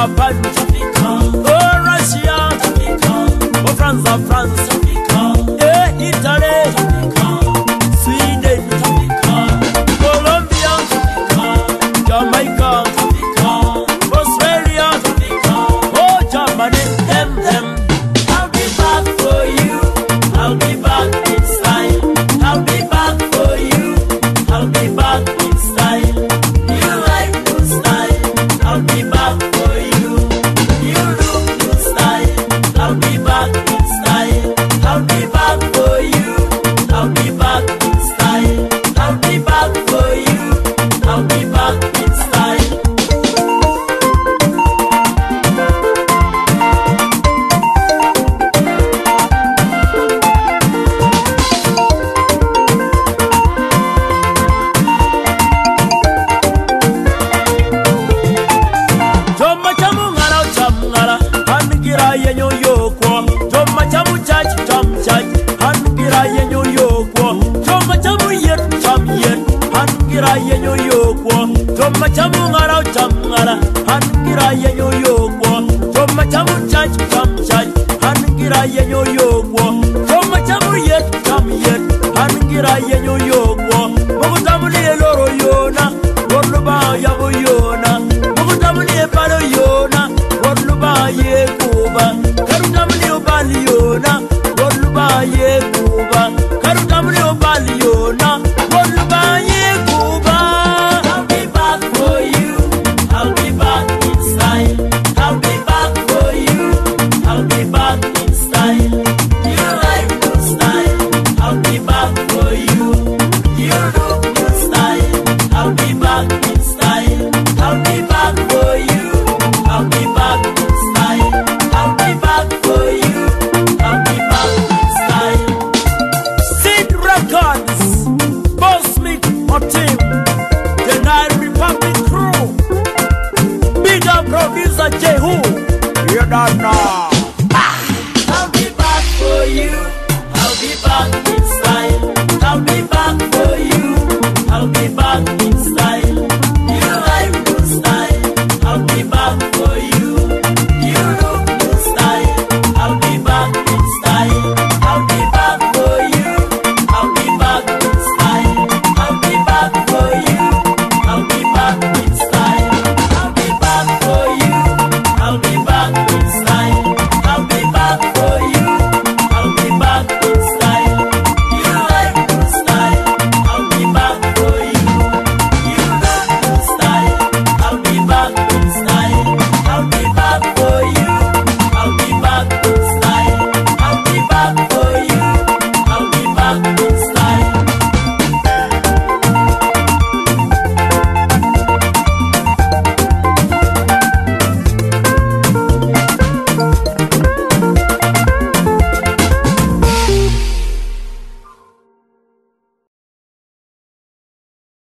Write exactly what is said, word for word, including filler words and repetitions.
Japan, oh Russia, oh France, France, eh Italy, Sweden, Colombia, Jamaica, Australia, oh Germany, them, them. I'll be back for you, I'll be back in style. I'll be back for you, I'll be back in style. You like new style, I'll be back for you. You look new style, I'll be back in style. I'll be back for you, I'll be back in style. I'll be back for you, I'll be back in style. Joma chamu ngara chamngara, hangira yenyo yokwo. Joma chamu chachi cham chachi, hangira yenyo yokwo. Joma chamu yet cham yet, hangira yenyo yokwo. Joma chamu ngara chamngara, hangira yenyo yokwo. Joma chamu chachi cham chachi, hangira yenyo yokwo. Joma chamu yet cham yet, hangira yenyo yokwo. Mugutamu ni eloro yona, woluba yabu yona. Mugutamu ni epalo yona, woluba ye kuba. Karutamu ni obali yona, woluba ye kuba. Karutamu ni obali yona, woluba ye kuba. I'll be back for you, I'll be back in style. I'll be back for you, I'll be back in style. You like new style, I'll be back for you. You look new style, I'll be back in style. I'll be back for you, I'll be back in style. I'll be back for you, I'll be back in style. Seed Records, Boss Mick or Team, the Nile Republic crew, big up producer Jehu, you don't know. I'll be back for you, I'll be back in style. I'll be back for you, I'll be back in style.